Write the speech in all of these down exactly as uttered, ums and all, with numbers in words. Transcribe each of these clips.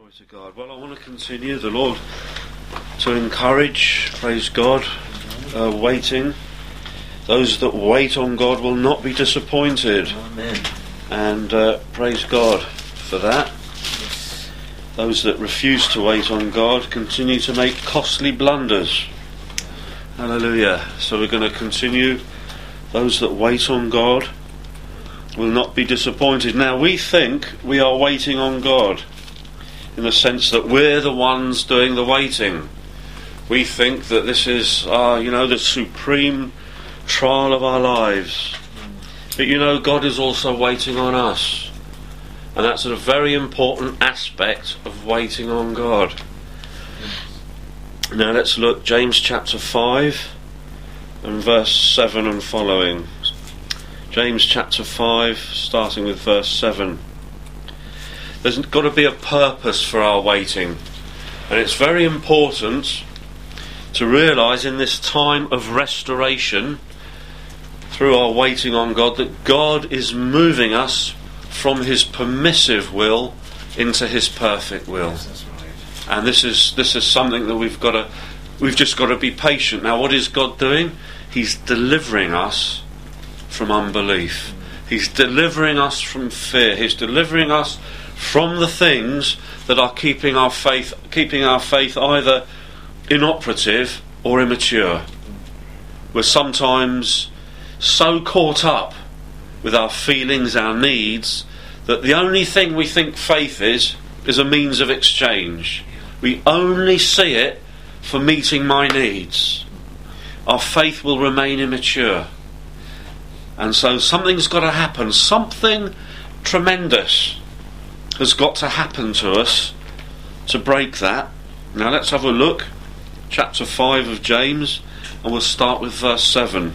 Glory to God. Well, I want to continue, the Lord, to encourage, praise God, uh, waiting. Those that wait on God will not be disappointed. Amen. And uh, praise God for that. Those that refuse to wait on God continue to make costly blunders. Hallelujah. So we're going to continue. Those that wait on God will not be disappointed. Now, we think we are waiting on God in the sense that we're the ones doing the waiting. We think that this is, uh, you know, the supreme trial of our lives. But you know, God is also waiting on us. And that's a very important aspect of waiting on God. Now let's look, James chapter five and verse seven and following. James chapter five, starting with verse seven. There's got to be a purpose for our waiting. And it's very important to realise in this time of restoration, through our waiting on God, that God is moving us from His permissive will into His perfect will. Yes, that's right. And this is this is something that we've got to we've just got to be patient. Now, what is God doing? He's delivering us from unbelief. He's delivering us from fear. He's delivering us from the things that are keeping our faith keeping our faith either inoperative or immature. We're sometimes so caught up with our feelings, our needs, that the only thing we think faith is is a means of exchange. We only see it for meeting my needs. Our faith will remain immature. And so something's got to happen. Something tremendous has got to happen to us to break that. Now let's have a look. Chapter five of James, and we'll start with verse seven.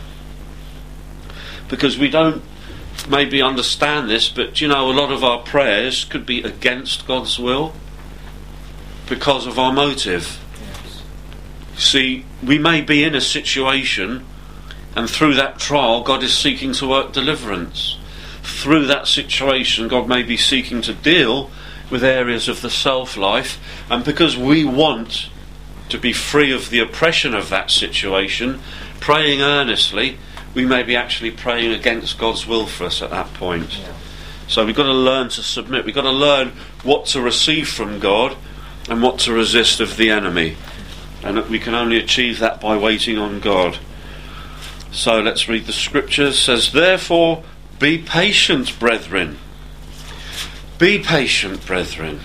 Because we don't maybe understand this, but you know, a lot of our prayers could be against God's will because of our motive. Yes. See, we may be in a situation, and through that trial God is seeking to work deliverance. Through that situation God may be seeking to deal with areas of the self-life, and because we want to be free of the oppression of that situation, praying earnestly, we may be actually praying against God's will for us at that point. Yeah. So we've got to learn to submit. We've got to learn what to receive from God and what to resist of the enemy. And we can only achieve that by waiting on God. So let's read the scriptures. It says, therefore, be patient, brethren. Be patient, brethren.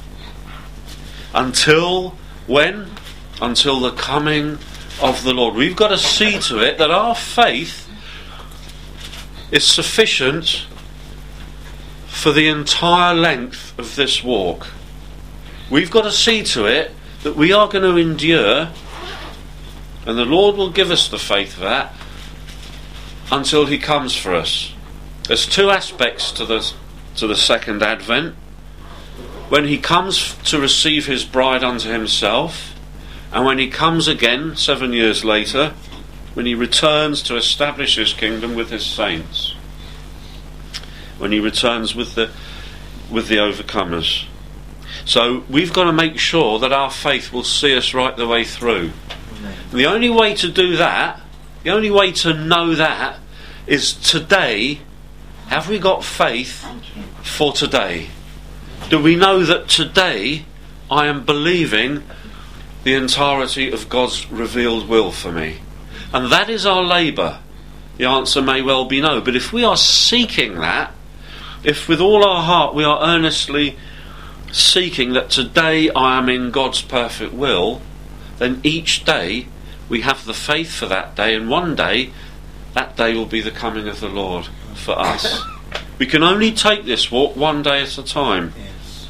Until when? Until the coming of the Lord. We've got to see to it that our faith is sufficient for the entire length of this walk. We've got to see to it that we are going to endure, and the Lord will give us the faith for that until He comes for us. There's two aspects to the to the second advent. When He comes to receive His bride unto Himself, and when He comes again seven years later, when He returns to establish His kingdom with His saints, when He returns with the with the overcomers. So we've got to make sure that our faith will see us right the way through. Amen. And the only way to do that, the only way to know that, is today. Have we got faith for today? Do we know that today I am believing the entirety of God's revealed will for me? And that is our labour. The answer may well be no. But if we are seeking that, if with all our heart we are earnestly seeking that today I am in God's perfect will, then each day we have the faith for that day, and one day that day will be the coming of the Lord for us. We can only take this walk one day at a time. Yes.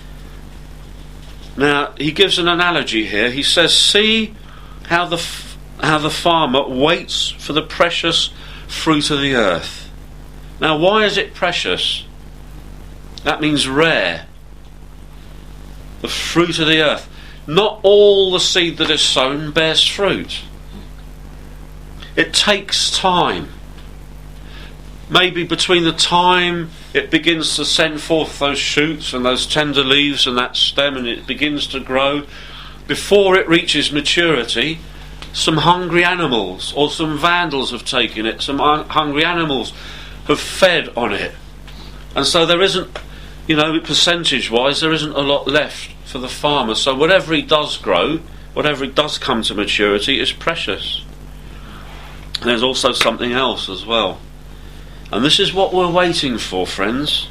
Now he gives an analogy here. He says, see how the f- how the farmer waits for the precious fruit of the earth. Now why is it precious? That means rare. The fruit of the earth. Not all the seed that is sown bears fruit. It takes time. maybe between the time it begins to send forth those shoots and those tender leaves and that stem, and it begins to grow, before it reaches maturity, some hungry animals or some vandals have taken it, some hungry animals have fed on it. And so there isn't, you know, percentage-wise, there isn't a lot left for the farmer. So whatever he does grow, whatever it does come to maturity, is precious. And there's also something else as well. And this is what we're waiting for, friends.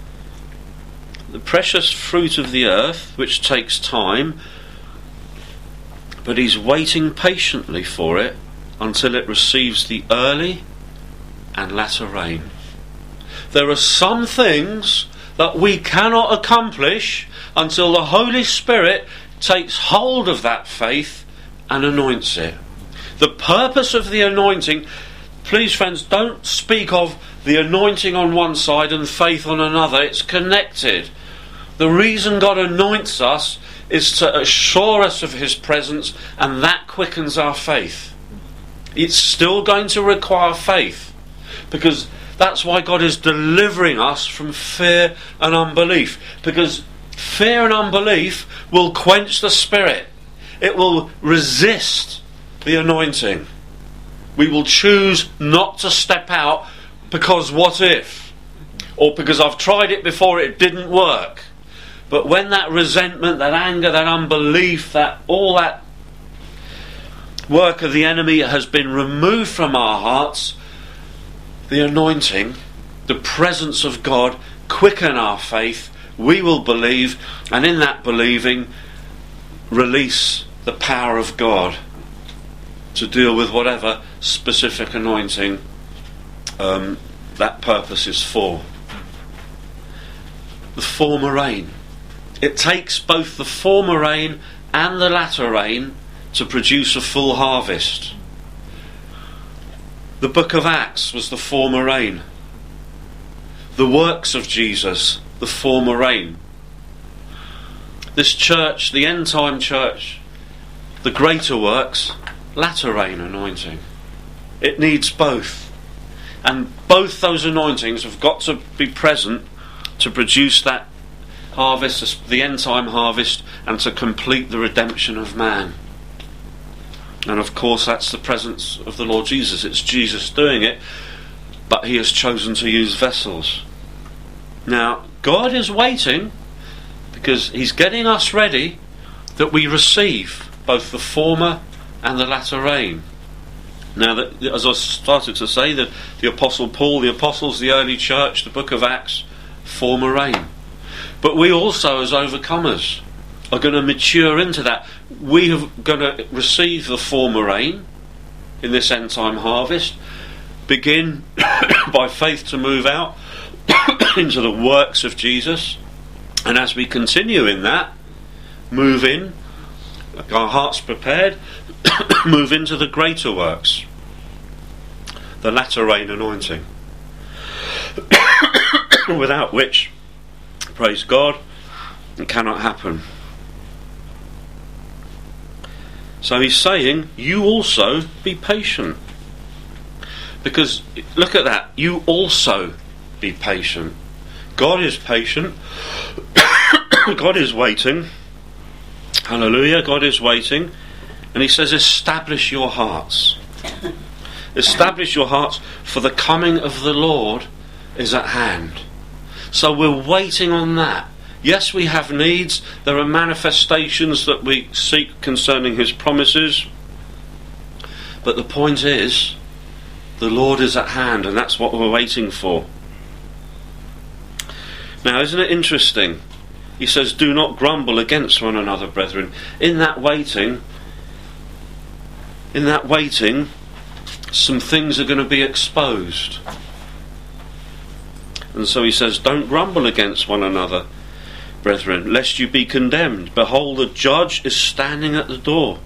The precious fruit of the earth, which takes time, but he's waiting patiently for it until it receives the early and latter rain. There are some things that we cannot accomplish until the Holy Spirit takes hold of that faith and anoints it. The purpose of the anointing, please friends, don't speak of the anointing on one side and faith on another. It's connected. The reason God anoints us is to assure us of his presence, and that quickens our faith. It's still going to require faith, because that's why God is delivering us from fear and unbelief, because fear and unbelief will quench the Spirit. It will resist the anointing. We will choose not to step out because what if? Or because I've tried it before, it didn't work. But when that resentment, that anger, that unbelief, that all that work of the enemy has been removed from our hearts, the anointing, the presence of God quicken our faith. We will believe, and in that believing, release the power of God to deal with whatever specific anointing um, that purpose is for. The former rain. It takes both the former rain and the latter rain to produce a full harvest. The book of Acts was the former rain. The works of Jesus, the former rain. This church, the end time church, the greater works, latter rain anointing. It needs both. And both those anointings have got to be present to produce that harvest, the end time harvest, and to complete the redemption of man. And of course that's the presence of the Lord Jesus. It's Jesus doing it, but he has chosen to use vessels. Now God is waiting, because he's getting us ready that we receive both the former and the latter rain. Now, that, as I started to say, that the Apostle Paul, the Apostles, the early church, the book of Acts, former rain. But we also, as overcomers, are going to mature into that. We are going to receive the former rain in this end time harvest, begin by faith to move out into the works of Jesus, and as we continue in that, move in, our hearts prepared, move into the greater works, the latter rain anointing, without which, praise God, it cannot happen. So he's saying, you also be patient. Because, look at that, you also be patient. God is patient. God is waiting. Hallelujah, God is waiting. And he says, establish your hearts. Establish your hearts, for the coming of the Lord is at hand. So we're waiting on that. Yes, we have needs. There are manifestations that we seek concerning his promises. But the point is, the Lord is at hand, and that's what we're waiting for. Now, isn't it interesting? He says, do not grumble against one another, brethren. In that waiting, in that waiting, some things are going to be exposed. And so he says, don't grumble against one another, brethren, lest you be condemned. Behold, the judge is standing at the door.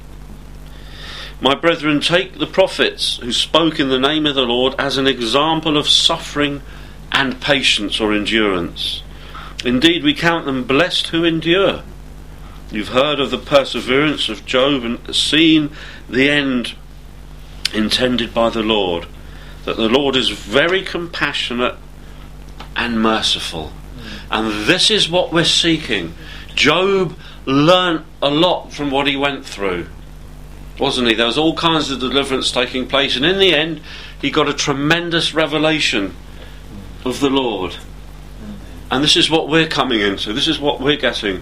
My brethren, take the prophets who spoke in the name of the Lord as an example of suffering and patience or endurance. Indeed, we count them blessed who endure. You've heard of the perseverance of Job and seen the end intended by the Lord, that the Lord is very compassionate and merciful. And this is what we're seeking. Job learnt a lot from what he went through, wasn't he? There was all kinds of deliverance taking place, and in the end he got a tremendous revelation of the Lord. And this is what we're coming into. This is what we're getting.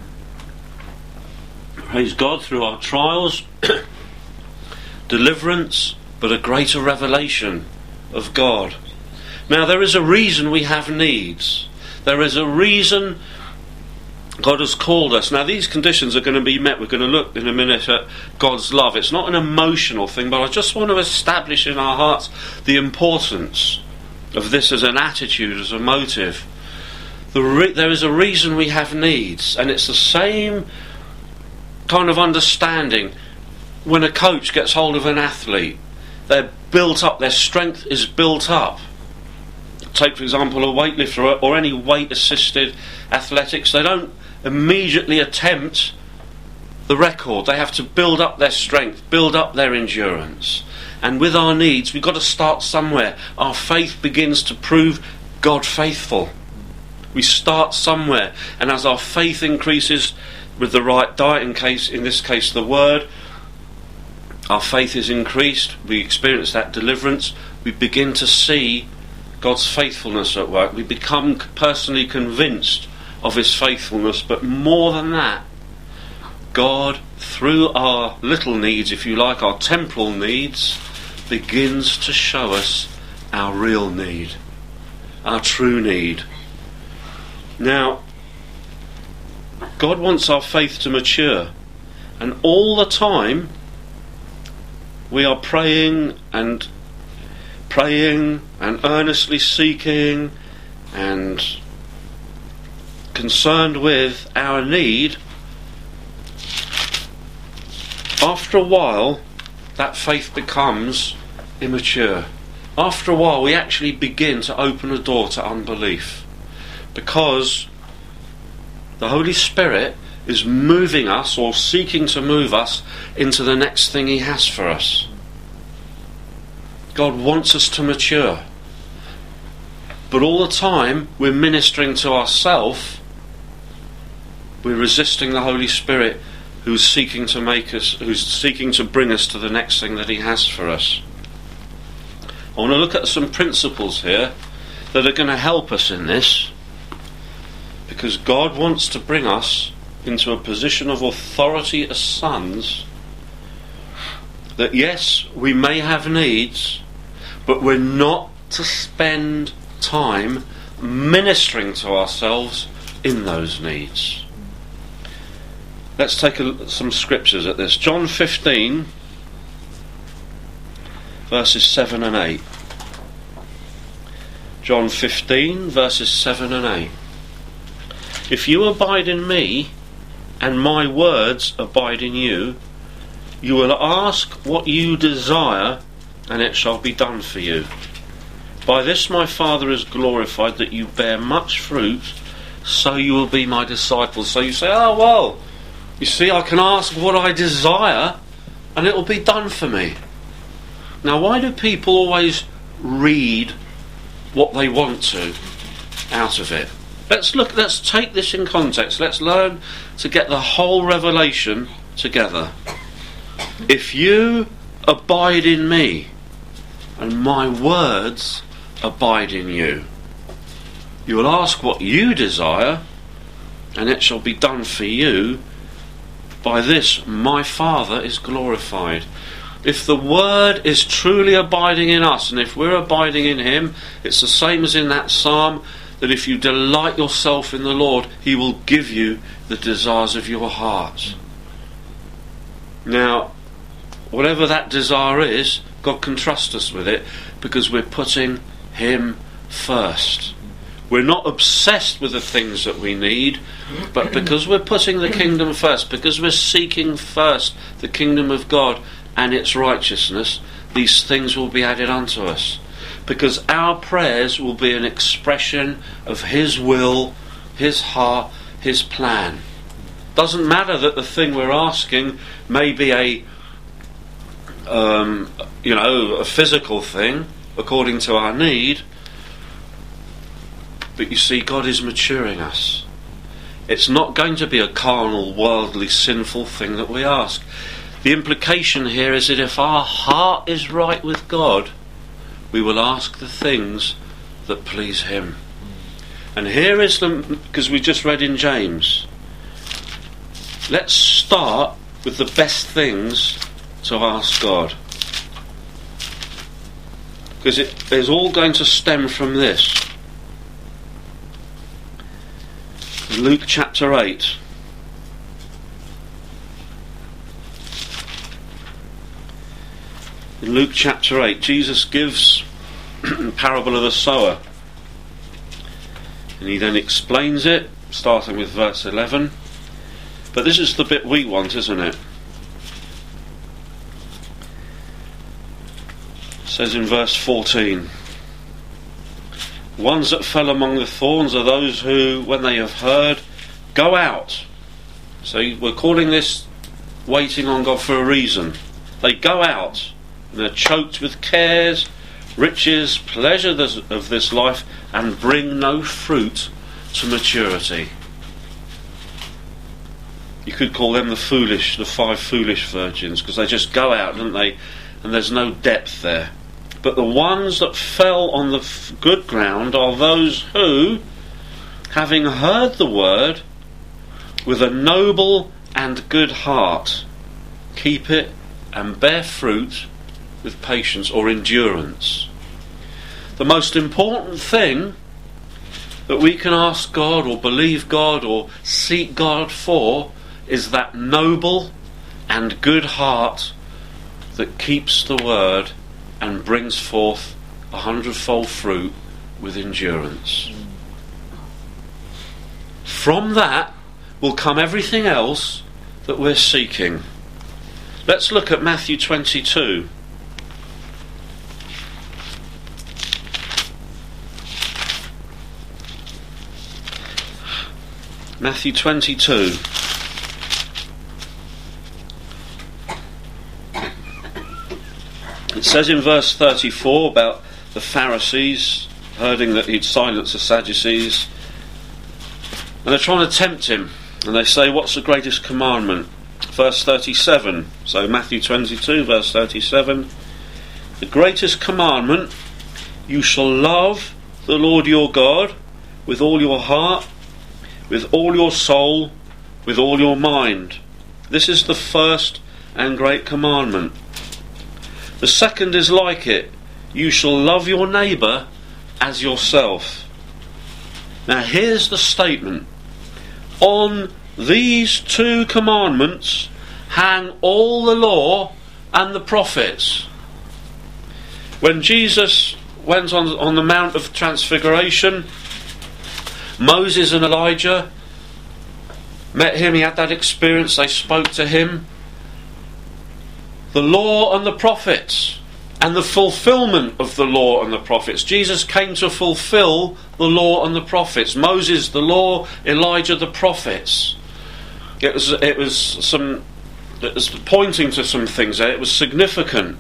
Praise God, through our trials, deliverance, but a greater revelation of God. Now, there is a reason we have needs. There is a reason God has called us. Now, these conditions are going to be met. We're going to look in a minute at God's love. It's not an emotional thing, but I just want to establish in our hearts the importance of this as an attitude, as a motive. The re- there is a reason we have needs, and it's the same kind of understanding when a coach gets hold of an athlete. They're built up, their strength is built up. Take, for example, a weightlifter or, or any weight-assisted athletics. They don't immediately attempt the record. They have to build up their strength, build up their endurance. And with our needs, we've got to start somewhere. Our faith begins to prove God faithful. We start somewhere, and as our faith increases with the right diet, in case in this case the Word, our faith is increased, we experience that deliverance, we begin to see God's faithfulness at work, we become personally convinced of His faithfulness, but more than that, God, through our little needs, if you like, our temporal needs, begins to show us our real need, our true need. Now, God wants our faith to mature, and all the time we are praying and praying and earnestly seeking and concerned with our need. After a while, that faith becomes immature. After a while, we actually begin to open a door to unbelief, because the Holy Spirit is moving us, or seeking to move us, into the next thing He has for us. God wants us to mature, but all the time we're ministering to ourselves. We're resisting the Holy Spirit, who's seeking to make us, who's seeking to bring us to the next thing that He has for us. I want to look at some principles here that are going to help us in this, because God wants to bring us into a position of authority as sons, that yes, we may have needs, but we're not to spend time ministering to ourselves in those needs. Let's take a, some scriptures at this. John fifteen, verses seven and eight. John fifteen, verses seven and eight. If you abide in me, and my words abide in you, you will ask what you desire, and it shall be done for you. By this my Father is glorified, that you bear much fruit, so you will be my disciples. So you say, oh well, you see, I can ask what I desire, and it will be done for me. Now, why do people always read what they want to out of it? Let's look, let's take this in context. Let's learn to get the whole revelation together. If you abide in me, and my words abide in you, you will ask what you desire, and it shall be done for you. By this my Father is glorified. If the Word is truly abiding in us, and if we're abiding in Him, it's the same as in that psalm, that if you delight yourself in the Lord, He will give you the desires of your heart. Now, whatever that desire is, God can trust us with it, because we're putting Him first. We're not obsessed with the things that we need, but because we're putting the kingdom first, because we're seeking first the kingdom of God and its righteousness, these things will be added unto us. Because our prayers will be an expression of His will, His heart, His plan. Doesn't matter that the thing we're asking may be a, um, you know, a physical thing, according to our need. But you see, God is maturing us. It's not going to be a carnal, worldly, sinful thing that we ask. The implication here is that if our heart is right with God, we will ask the things that please Him. And here is the, because we just read in James, let's start with the best things to ask God. Because it is all going to stem from this. Luke chapter eight. In Luke chapter eight, Jesus gives the parable of the sower. And he then explains it, starting with verse eleven. But this is the bit we want, isn't it? It says in verse fourteen, ones that fell among the thorns are those who, when they have heard, go out. So we're calling this waiting on God for a reason. They go out and they're choked with cares, riches, pleasure of this life, and bring no fruit to maturity. You could call them the foolish, the five foolish virgins, because they just go out, don't they? And there's no depth there. But the ones that fell on the f- good ground are those who, having heard the word, with a noble and good heart, keep it and bear fruit with patience or endurance. The most important thing that we can ask God or believe God or seek God for is that noble and good heart that keeps the word and brings forth a hundredfold fruit with endurance. From that will come everything else that we're seeking. Let's look at Matthew twenty-two. Matthew twenty-two. It says in verse thirty-four about the Pharisees hearing that he'd silenced the Sadducees, and they're trying to tempt him, and they say, what's the greatest commandment? Verse thirty-seven. So Matthew twenty-two verse thirty-seven, the greatest commandment, you shall love the Lord your God with all your heart, with all your soul, with all your mind. This is the first and great commandment. The second is like it. You shall love your neighbour as yourself. Now here's the statement. On these two commandments hang all the law and the prophets. When Jesus went on, on the Mount of Transfiguration, Moses and Elijah met him, he had that experience, they spoke to him. The law and the prophets, and the fulfillment of the law and the prophets. Jesus came to fulfill the law and the prophets. Moses, the law; Elijah, the prophets. It was, it was some, it was pointing to some things there. It was significant.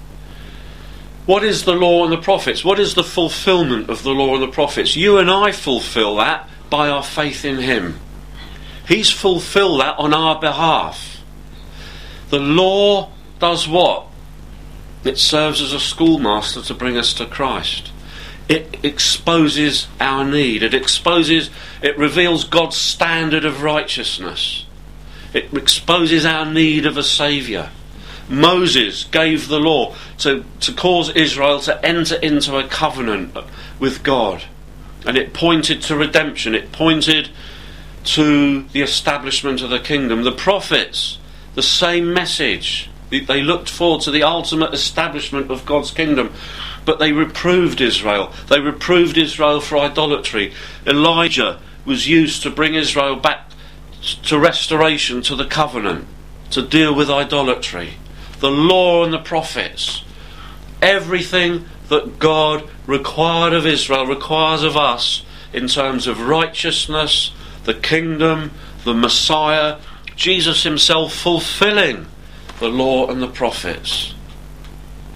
What is the law and the prophets? What is the fulfillment of the law and the prophets? You and I fulfill that by our faith in Him. He's fulfilled that on our behalf. The law does what? It serves as a schoolmaster to bring us to Christ. It exposes our need. It exposes, it reveals God's standard of righteousness. It exposes our need of a saviour. Moses gave the law to, to cause Israel to enter into a covenant with God. And it pointed to redemption. It pointed to the establishment of the kingdom. The prophets, the same message. They looked forward to the ultimate establishment of God's kingdom, but they reproved Israel. They reproved Israel for idolatry. Elijah was used to bring Israel back to restoration, to the covenant, to deal with idolatry. The law and the prophets, everything that God required of Israel requires of us in terms of righteousness, the kingdom, the Messiah, Jesus himself fulfilling the law and the prophets.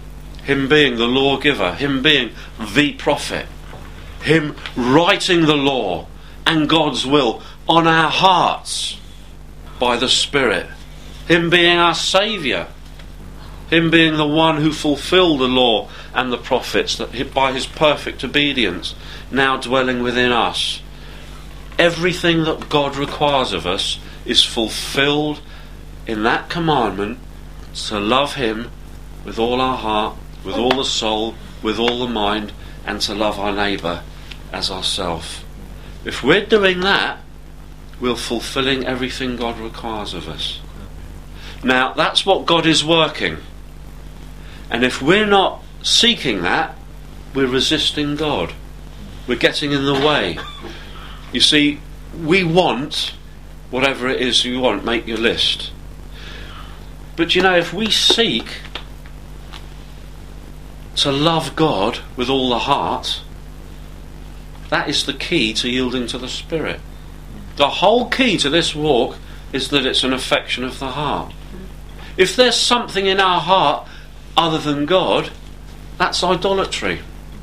him being the lawgiver, him being the prophet, him writing the law and God's will on our hearts by the Spirit, him being our Saviour, him being the one who fulfilled the law and the prophets, that by his perfect obedience now dwelling within us. Everything that God requires of us is fulfilled in that commandment to love him with all our heart, with all the soul, with all the mind, and to love our neighbour as ourselves. If we're doing that, we're fulfilling everything God requires of us. Now, that's what God is working. And if we're not seeking that, we're resisting God. We're getting in the way. You see, we want whatever it is you want. Make your list. But you know, if we seek to love God with all the heart, that is the key to yielding to the Spirit. The whole key to this walk is that it's an affection of the heart. If there's something in our heart other than God, that's idolatry.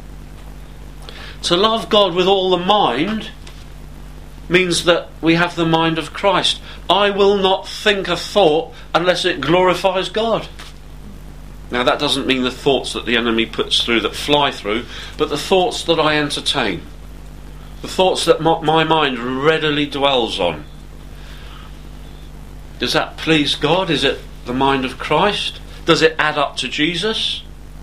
To love God with all the mind means that we have the mind of Christ. I will not think a thought unless it glorifies God. Now, that doesn't mean the thoughts that the enemy puts through, that fly through, but the thoughts that I entertain. The thoughts that my mind readily dwells on. Does that please God? Is it the mind of Christ? Does it add up to Jesus?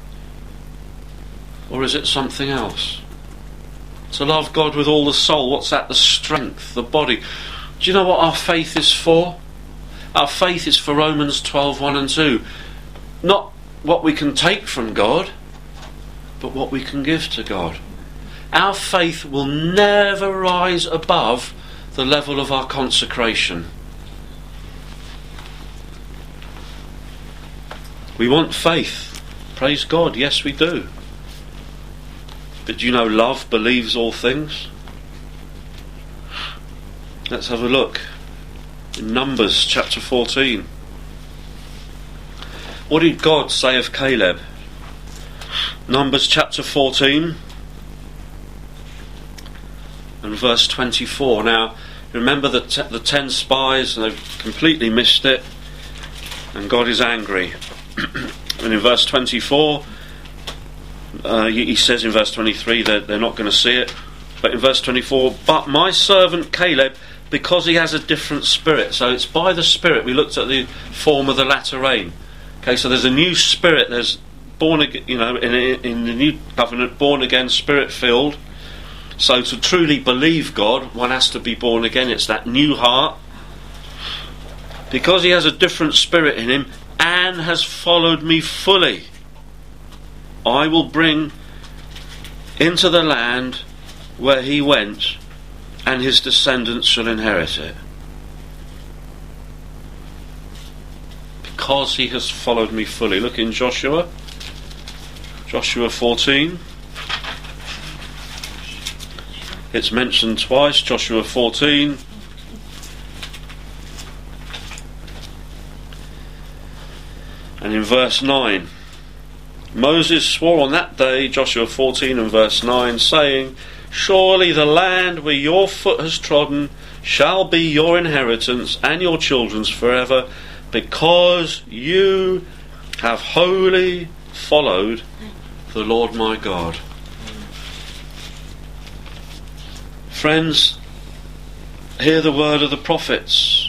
Or is it something else? To love God with all the soul, what's that? The strength, the body. Do you know what our faith is for? Our faith is for Romans twelve, one and two. Not what we can take from God, but what we can give to God. Our faith will never rise above the level of our consecration. We want faith. Praise God, yes we do. But do you know love believes all things? Let's have a look in Numbers chapter fourteen. What did God say of Caleb? Numbers chapter fourteen and verse twenty-four. Now, remember the, t- the ten spies, and they've completely missed it, and God is angry. And in verse twenty-four, uh, he says in verse twenty-three that they're not going to see it, but in verse twenty-four, but my servant Caleb, because he has a different spirit. So it's by the Spirit. We looked at the form of the latter rain. Okay, so there's a new spirit. There's born again, you know, in, in the new covenant, born again, spirit filled. So to truly believe God, one has to be born again. It's that new heart. Because he has a different spirit in him and has followed me fully, I will bring into the land where he went, and his descendants shall inherit it. Because he has followed me fully. Look in Joshua. Joshua fourteen. It's mentioned twice, Joshua fourteen. And in verse nine, Moses swore on that day, Joshua fourteen and verse nine, saying, surely the land where your foot has trodden shall be your inheritance and your children's forever, because you have wholly followed the Lord my God. Friends, hear the word of the prophets.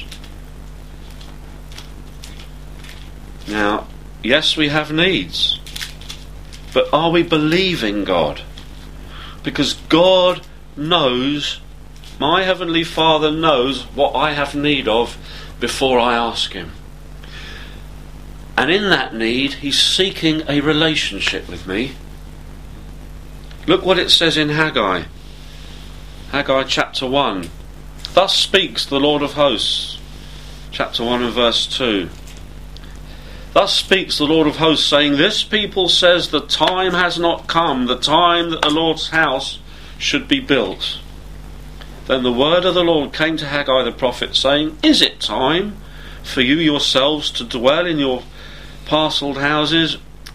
Now, yes, we have needs, but are we believing God? Because God knows, my Heavenly Father knows what I have need of before I ask him. And in that need, he's seeking a relationship with me. Look what it says in Haggai. Haggai chapter one. Thus speaks the Lord of hosts. Chapter one and verse two. Thus speaks the Lord of hosts, saying, this people says the time has not come, the time that the Lord's house should be built. Then the word of the Lord came to Haggai the prophet, saying, is it time for you yourselves to dwell in your parcelled houses,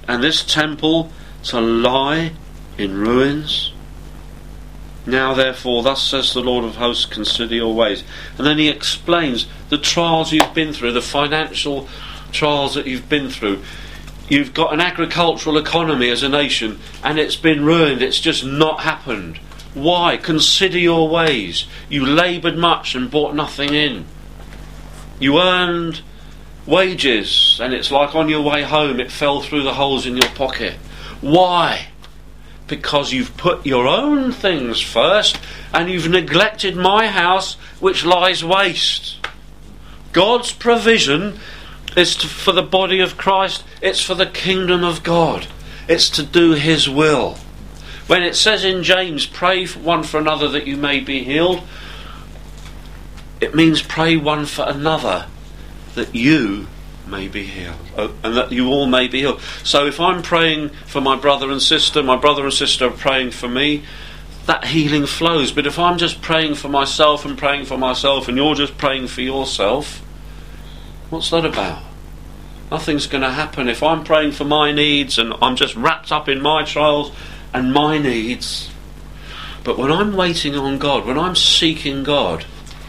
and this temple to lie in ruins? Now therefore, thus says the Lord of hosts, consider your ways. And then he explains the trials you've been through, the financial trials that you've been through. You've got an agricultural economy as a nation, and it's been ruined. It's just not happened. Why? Consider your ways. You laboured much and brought nothing in. You earned wages, and it's like on your way home it fell through the holes in your pocket. Why? Because you've put your own things first, and you've neglected my house which lies waste. God's provision is to, for the body of Christ. It's for the kingdom of God. It's to do his will. When it says in James, pray one for another that you may be healed, it means pray one for another that you may be healed, oh, and that you all may be healed. So if I'm praying for my brother and sister, my brother and sister are praying for me, that healing flows. But if I'm just praying for myself and praying for myself and you're just praying for yourself, what's that about? Nothing's going to happen. If I'm praying for my needs and I'm just wrapped up in my trials and my needs, but when I'm waiting on God, when I'm seeking God,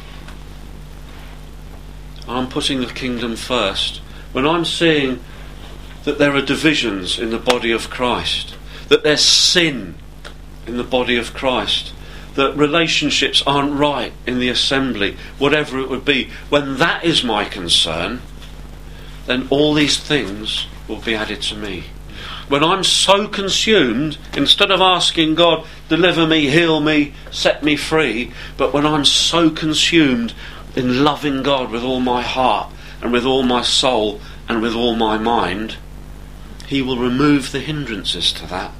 I'm putting the kingdom first. When I'm seeing that there are divisions in the body of Christ, that there's sin in the body of Christ, that relationships aren't right in the assembly, whatever it would be, when that is my concern, then all these things will be added to me. When I'm so consumed, instead of asking God, deliver me, heal me, set me free, but when I'm so consumed in loving God with all my heart and with all my soul and with all my mind, he will remove the hindrances to that.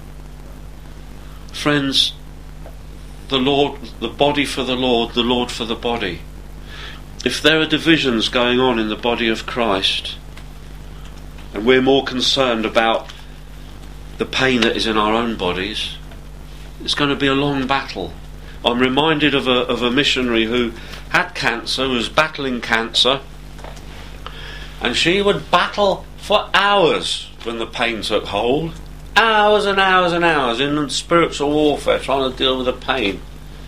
Friends, the Lord, the body for the Lord, the Lord for the body. If there are divisions going on in the body of Christ, and we're more concerned about the pain that is in our own bodies, it's going to be a long battle. I'm reminded of a, of a missionary who had cancer, was battling cancer, and she would battle for hours when the pain took hold. Hours and hours and hours in spiritual warfare, trying to deal with the pain.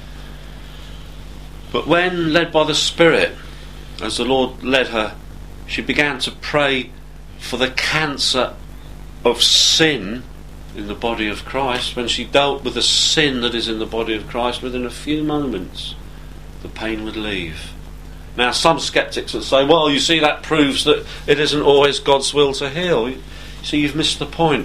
But when led by the Spirit, as the Lord led her, she began to pray for the cancer of sin in the body of Christ. When she dealt with the sin that is in the body of Christ, within a few moments the pain would leave. Now some skeptics would say, well, you see, that proves that it isn't always God's will to heal. You see, you've missed the point.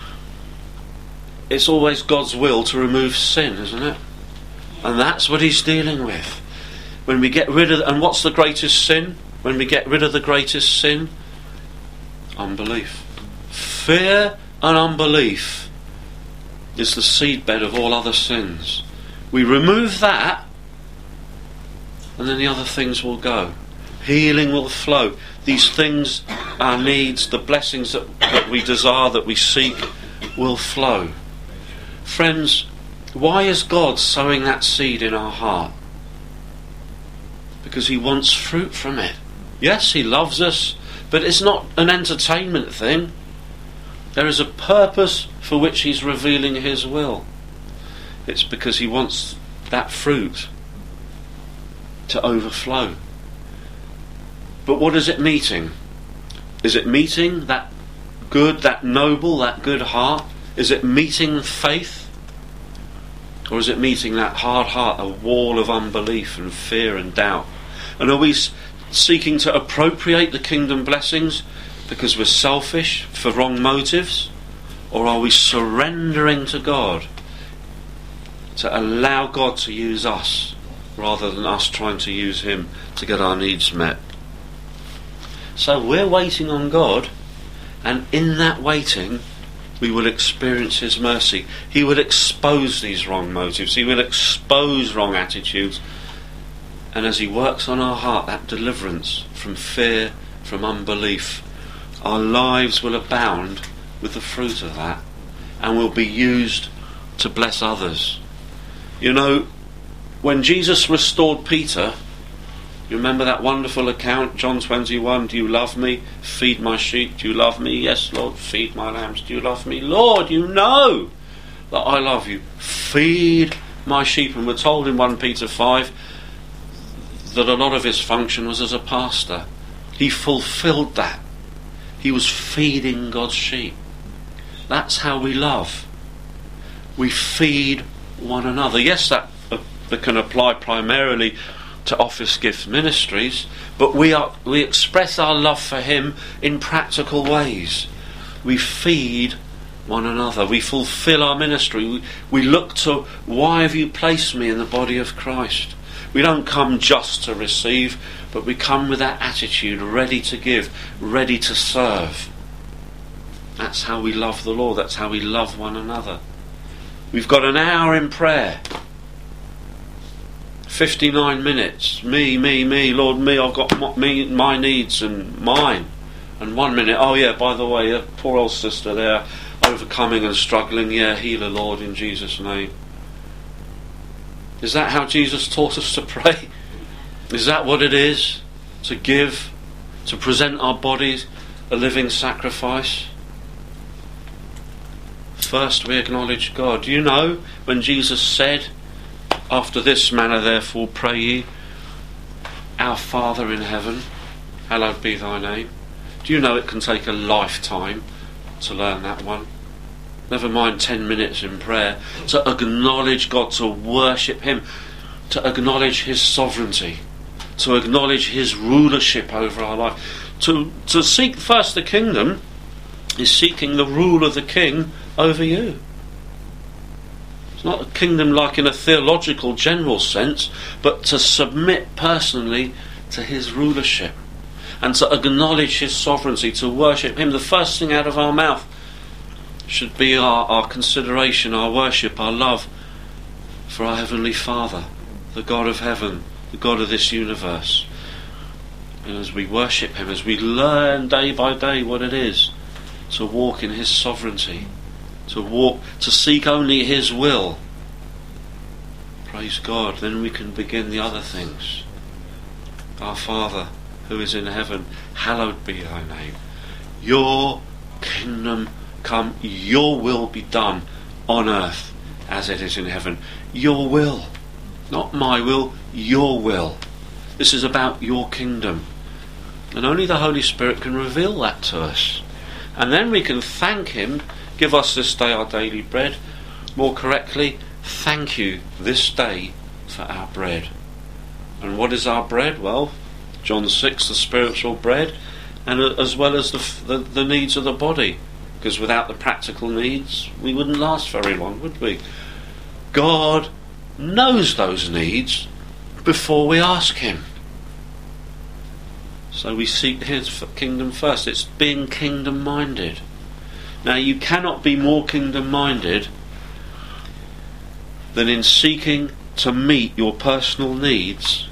It's always God's will to remove sin, isn't it? And that's what he's dealing with. When we get rid of, and what's the greatest sin? When we get rid of the greatest sin? Unbelief. Fear and unbelief is the seedbed of all other sins. We remove that, and then the other things will go. Healing will flow. These things, our needs, the blessings that, that we desire, that we seek, will flow. Friends, why is God sowing that seed in our heart? Because he wants fruit from it. Yes, he loves us, but it's not an entertainment thing. There is a purpose for which he's revealing his will. It's because he wants that fruit to overflow. But what is it meeting? Is it meeting that good, that noble, that good heart? Is it meeting faith? Or is it meeting that hard heart, a wall of unbelief and fear and doubt? And are we seeking to appropriate the kingdom blessings because we're selfish for wrong motives? Or are we surrendering to God to allow God to use us rather than us trying to use him to get our needs met? So we're waiting on God, and in that waiting we will experience his mercy. He will expose these wrong motives. He will expose wrong attitudes. And as he works on our heart, that deliverance from fear, from unbelief, our lives will abound with the fruit of that, and will be used to bless others. You know, when Jesus restored Peter, You remember that wonderful account, John twenty-one, do you love me? Feed my sheep. Do you love me? Yes, Lord. Feed my lambs. Do you love me? Lord, you know that I love you. Feed my sheep. And we're told in First Peter five that a lot of his function was as a pastor. He fulfilled that. He was feeding God's sheep. That's how we love. We feed one another. Yes, that, uh, that can apply primarily to office gift ministries, but we are we express our love for him in practical ways. We feed one another. We fulfill our ministry. We, we look to, why have you placed me in the body of Christ? We don't come just to receive, but we come with that attitude, ready to give, ready to serve. That's how we love the Lord. That's how we love one another. We've got an hour in prayer. fifty-nine minutes. Me, me, me, Lord, me, I've got my, me, my needs and mine. And one minute, oh yeah, by the way, that poor old sister there, overcoming and struggling, yeah, heal her, Lord, in Jesus' name. Is that how Jesus taught us to pray? Is that what it is? To give, to present our bodies a living sacrifice? First we acknowledge God. Do you know when Jesus said, after this manner therefore pray ye, our Father in heaven, hallowed be thy name? Do you know it can take a lifetime to learn that one? Never mind ten minutes in prayer. To acknowledge God, to worship him, to acknowledge his sovereignty, to acknowledge his rulership over our life. To, to seek first the kingdom is seeking the rule of the king over you. It's not a kingdom like in a theological general sense, but to submit personally to his rulership and to acknowledge his sovereignty, to worship him. The first thing out of our mouth should be our, our consideration, our worship, our love for our Heavenly Father, the God of heaven, the God of this universe. And as we worship him, as we learn day by day what it is to walk in his sovereignty, to walk, to seek only his will, praise God, then we can begin the other things. Our Father who is in heaven, hallowed be thy name. Your kingdom come, your will be done on earth as it is in heaven. Your will, not my will, your will. This is about your kingdom, and only the Holy Spirit can reveal that to us. And then we can thank him. Give us this day our daily bread. More correctly, thank you this day for our bread. And what is our bread? Well, John six, the spiritual bread, and as well as the, the, the needs of the body. Because without the practical needs, we wouldn't last very long, would we? God knows those needs before we ask him. So we seek his kingdom first. It's being kingdom-minded. Now, you cannot be more kingdom-minded than in seeking to meet your personal needs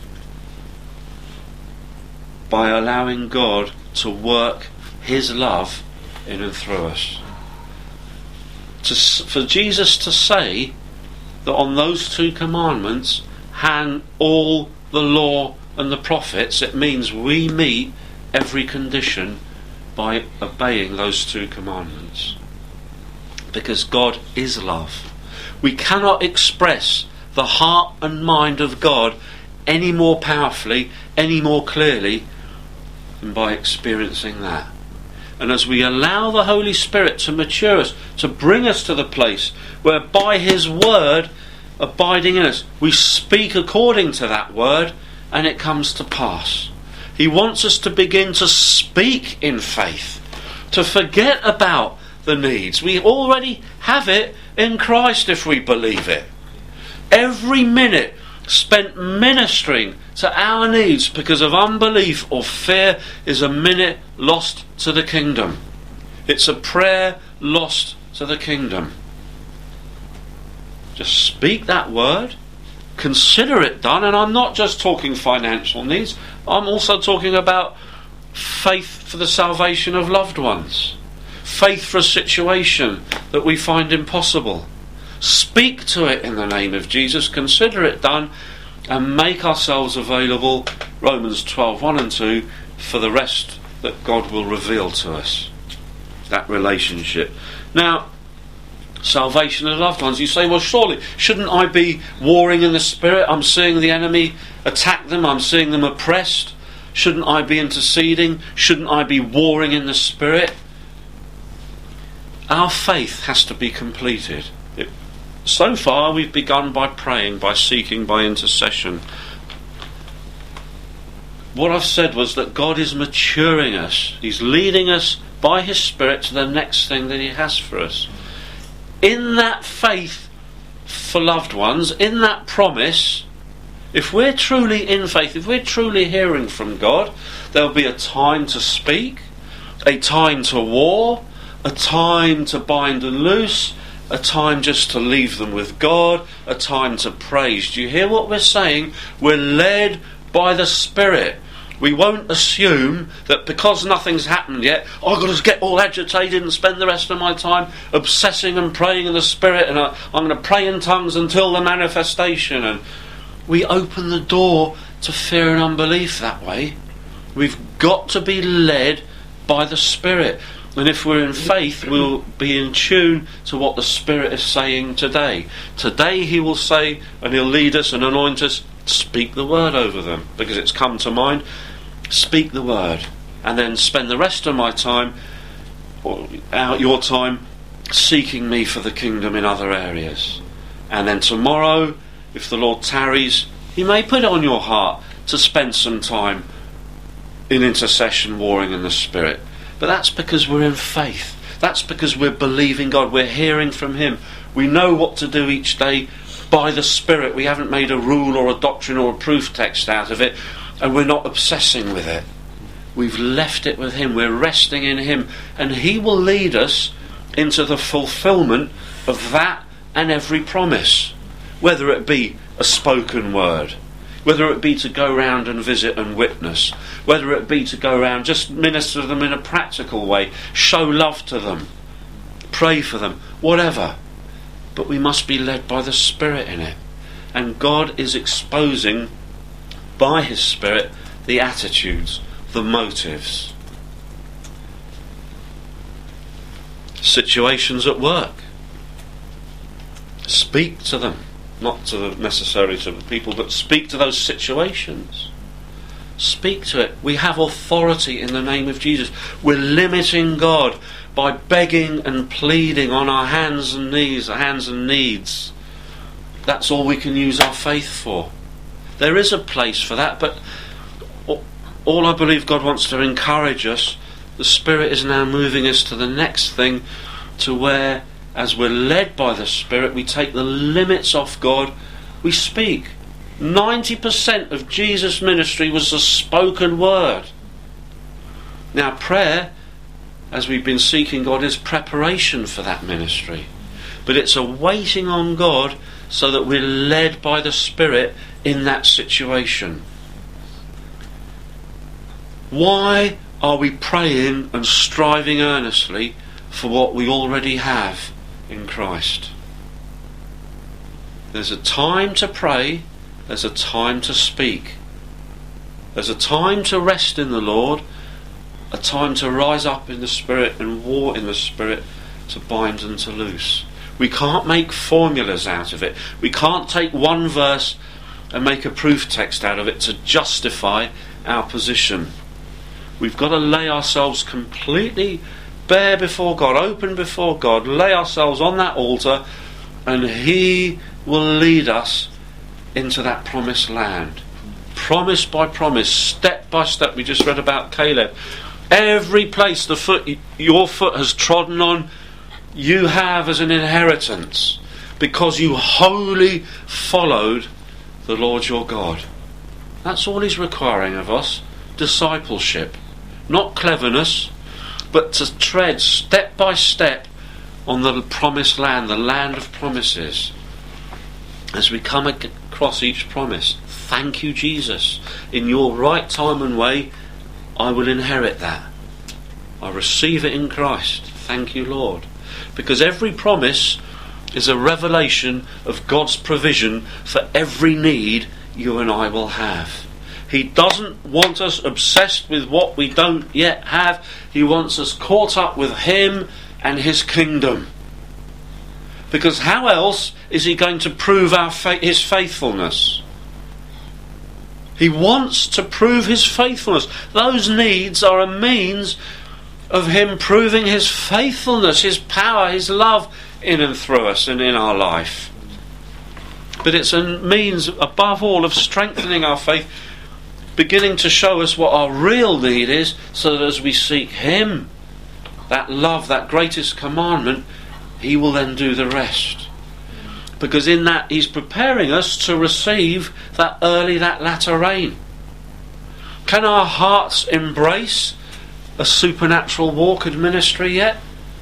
by allowing God to work his love in and through us. To, for Jesus to say that on those two commandments hang all the law and the prophets, it means we meet every condition by obeying those two commandments. Because God is love. We cannot express the heart and mind of God any more powerfully, any more clearly than by experiencing that. And as we allow the Holy Spirit to mature us, to bring us to the place where by his word abiding in us, we speak according to that word and it comes to pass. He wants us to begin to speak in faith, to forget about the needs. We already have it in Christ if we believe it. Every minute spent ministering to our needs because of unbelief or fear is a minute lost to the kingdom. It's a prayer lost to the kingdom. Just speak that word, consider it done, and I'm not just talking financial needs, I'm also talking about faith for the salvation of loved ones, faith for a situation that we find impossible. Speak to it in the name of Jesus, consider it done, and make ourselves available, Romans twelve, one and two, for the rest that God will reveal to us. That relationship. Now, salvation of loved ones. You say, well, surely, shouldn't I be warring in the Spirit? I'm seeing the enemy attack them. I'm seeing them oppressed. Shouldn't I be interceding? Shouldn't I be warring in the Spirit? Our faith has to be completed. It, so far, we've begun by praying, by seeking, by intercession. What I've said was that God is maturing us. He's leading us by His Spirit to the next thing that He has for us. In that faith for loved ones, in that promise, if we're truly in faith, if we're truly hearing from God, there'll be a time to speak, a time to war, a time to bind and loose, a time just to leave them with God, a time to praise. Do you hear what we're saying? We're led by the Spirit. We won't assume that because nothing's happened yet, I've got to get all agitated and spend the rest of my time obsessing and praying in the Spirit, and I'm going to pray in tongues until the manifestation. And we open the door to fear and unbelief that way. We've got to be led by the Spirit. And if we're in faith, we'll be in tune to what the Spirit is saying today. Today He will say, and He'll lead us and anoint us, speak the word over them, because it's come to mind. Speak the word, and then spend the rest of my time, or out your time, seeking me for the kingdom in other areas. And then tomorrow, if the Lord tarries, He may put on your heart to spend some time in intercession, warring in the Spirit. But that's because we're in faith. That's because we're believing God. We're hearing from Him. We know what to do each day by the Spirit. We haven't made a rule or a doctrine or a proof text out of it, and we're not obsessing with it. We've left it with Him. We're resting in Him, and He will lead us into the fulfilment of that and every promise, whether it be a spoken word, whether it be to go round and visit and witness, whether it be to go round, just minister to them in a practical way, show love to them, pray for them, whatever. But we must be led by the Spirit in it. And God is exposing by His Spirit the attitudes, the motives. Situations at work. Speak to them. Not to the, necessarily to the people, but speak to those situations. Speak to it. We have authority in the name of Jesus. We're limiting God by begging and pleading on our hands and knees, our hands and needs. That's all we can use our faith for. There is a place for that, but all I believe God wants to encourage us, the Spirit is now moving us to the next thing, to where, as we're led by the Spirit, we take the limits off God, we speak. ninety percent of Jesus' ministry was the spoken word. Now prayer, as we've been seeking God, is preparation for that ministry. But it's a waiting on God so that we're led by the Spirit in that situation. Why are we praying and striving earnestly for what we already have in Christ? There's a time to pray, there's a time to speak. There's a time to rest in the Lord, a time to rise up in the Spirit and war in the Spirit, to bind and to loose. We can't make formulas out of it. We can't take one verse and make a proof text out of it to justify our position. We've got to lay ourselves completely bare before God, open before God, lay ourselves on that altar, and He will lead us into that promised land. Promise by promise, step by step. We just read about Caleb. Every place the foot your foot has trodden on, you have as an inheritance, because you wholly followed the Lord your God. That's all He's requiring of us. Discipleship. Not cleverness, but to tread step by step on the promised land, the land of promises. As we come across each promise, thank you, Jesus. In your right time and way, I will inherit that. I receive it in Christ. Thank you, Lord. Because every promise is a revelation of God's provision for every need you and I will have. He doesn't want us obsessed with what we don't yet have. He wants us caught up with Him and His kingdom. Because how else is He going to prove our fa- His faithfulness? He wants to prove His faithfulness. Those needs are a means of Him proving His faithfulness, His power, His love in and through us and in our life. But it's a means, above all, of strengthening our faith, beginning to show us what our real need is, so that as we seek Him, that love, that greatest commandment, He will then do the rest. Because in that He's preparing us to receive that early, that latter rain. Can our hearts embrace a supernatural walk and ministry yet?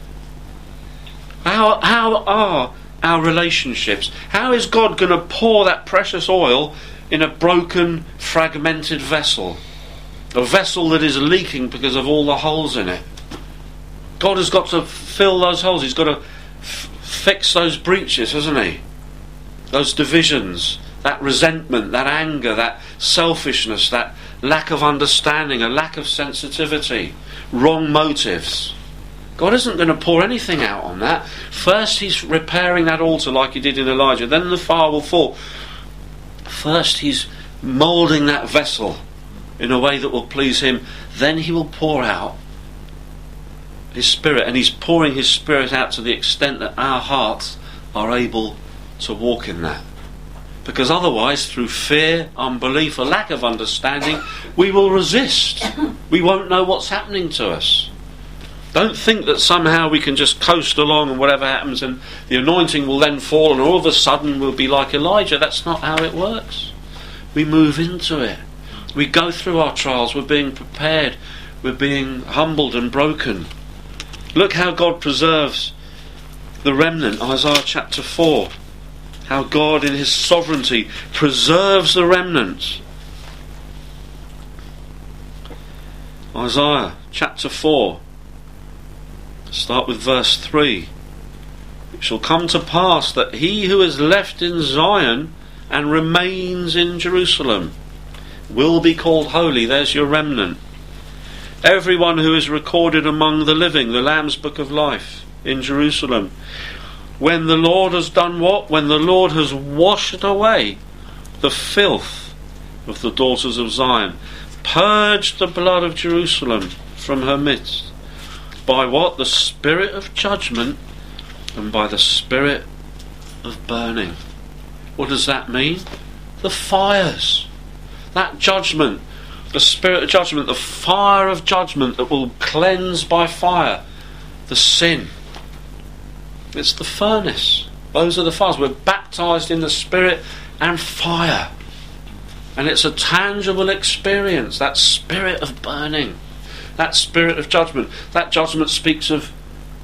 How, how are our relationships? How is God going to pour that precious oil in a broken, fragmented vessel? A vessel that is leaking because of all the holes in it. God has got to fill those holes. He's got to f- fix those breaches, hasn't He? Those divisions, that resentment, that anger, that selfishness, that lack of understanding, a lack of sensitivity, wrong motives. God isn't going to pour anything out on that. First He's repairing that altar like He did in Elijah. Then the fire will fall. First He's moulding that vessel in a way that will please Him. Then He will pour out His Spirit. And He's pouring His Spirit out to the extent that our hearts are able to walk in that. Because otherwise, through fear, unbelief, a lack of understanding, we will resist. We won't know what's happening to us. Don't think that somehow we can just coast along and whatever happens and the anointing will then fall and all of a sudden we'll be like Elijah. That's not how it works. We move into it. We go through our trials. We're being prepared. We're being humbled and broken. Look how God preserves the remnant. Isaiah chapter four. How God in His sovereignty preserves the remnant. Isaiah chapter four. Start with verse three. It shall come to pass that he who is left in Zion and remains in Jerusalem will be called holy. There's your remnant. Everyone who is recorded among the living, the Lamb's book of life in Jerusalem. When the Lord has done what? When the Lord has washed away the filth of the daughters of Zion, purged the blood of Jerusalem from her midst. By what? The spirit of judgment and by the spirit of burning. What does that mean? The fires. That judgment, the spirit of judgment, the fire of judgment that will cleanse by fire the sin. It's the furnace. Those are the fires. We're baptised in the Spirit and fire. And it's a tangible experience, that spirit of burning, that spirit of judgment. That judgment speaks of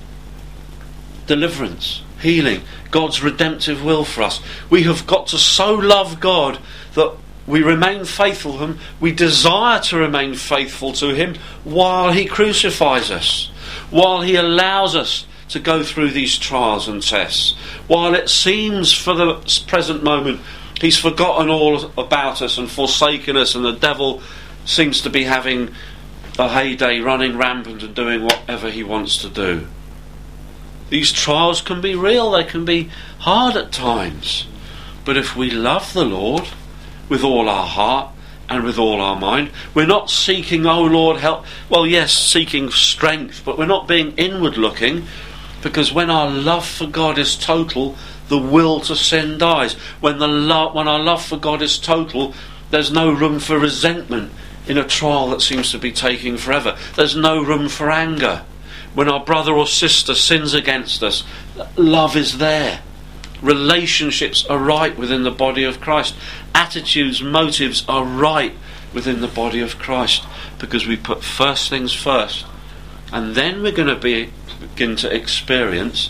deliverance, healing, God's redemptive will for us. We have got to so love God that we remain faithful to Him. We desire to remain faithful to Him while He crucifies us, while He allows us to go through these trials and tests. While it seems for the present moment He's forgotten all about us and forsaken us, and the devil seems to be having a heyday, running rampant and doing whatever he wants to do. These trials can be real, they can be hard at times. But if we love the Lord with all our heart and with all our mind, we're not seeking, oh Lord help, well yes, seeking strength, but we're not being inward looking, because when our love for God is total, the will to sin dies. When the lo- when our love for God is total, there's no room for resentment in a trial that seems to be taking forever. There's no room for anger. When our brother or sister sins against us, love is there. Relationships are right within the body of Christ. Attitudes, motives are right within the body of Christ, because we put first things first. And then we're going to be, begin to experience